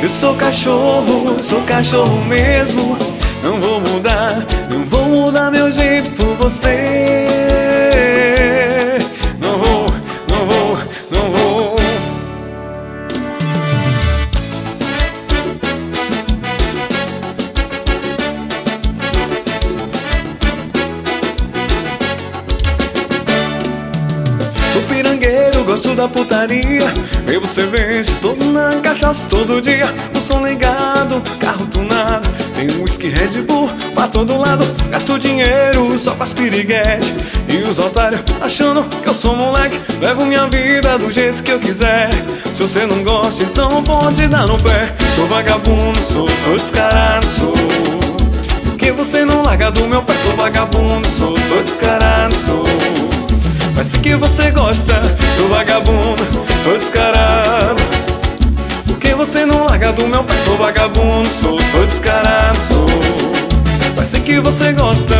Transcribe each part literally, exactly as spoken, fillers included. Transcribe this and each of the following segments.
Eu sou cachorro, sou cachorro mesmo. Não vou mudar, não vou mudar meu jeito por você. Não vou, não vou, não vou. Sou pirangueiro, gosto da putaria. Bebo cerveja, tô na cachaça todo dia. O som ligado, carro tunado. Tem um whisky Red Bull pra todo lado. Gasto dinheiro só com as piriguete. E os otários achando que eu sou moleque. Levo minha vida do jeito que eu quiser. Se você não gosta, então pode dar no pé. Sou vagabundo, sou, sou descarado, sou. Porque você não larga do meu pé. Sou vagabundo, sou, sou descarado, sou. Mas sei que você gosta, sou vagabundo, sou descarado. Porque você não larga do meu pé. Sou vagabundo, sou, sou descarado, sou. Mas sei que você gosta.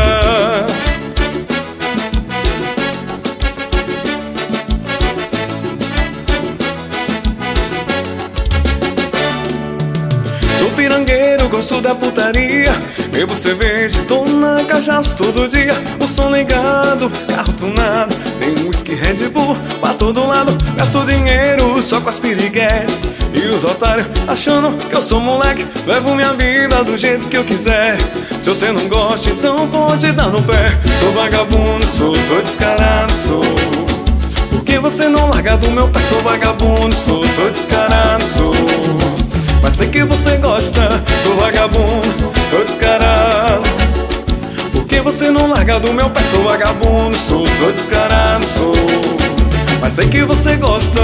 Sou pirangueiro, gosto da putaria. Bebo cerveja, tô na cachaça todo dia. O som ligado, carro tunado. Tem um whisky Red Bull pra todo lado. Gasto dinheiro só com as piriguetes. E os otários achando que eu sou moleque. Levo minha vida do jeito que eu quiser. Se você não gosta, então pode dar no pé. Sou vagabundo, sou, sou descarado, sou. Porque você não larga do meu pé. Sou vagabundo, sou, sou descarado, sou. Mas sei que você gosta, sou vagabundo, sou descarado. Porque você não larga do meu pé. Sou vagabundo, sou, sou descarado, sou. Mas sei que você gosta.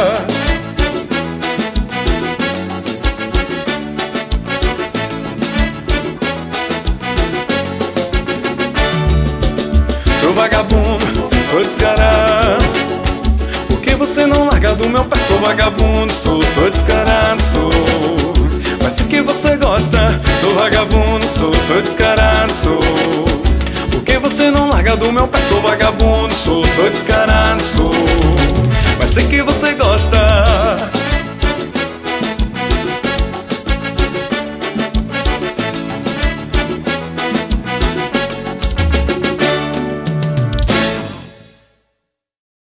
Sou vagabundo, sou descarado. Porque você não larga do meu pé. Sou vagabundo, sou, sou descarado, sou. Mas sei que você gosta. Sou vagabundo, sou, sou descarado, sou. Porque você não larga do meu pé. Sou vagabundo, sou, sou descarado, sou. Mas sei que você gosta.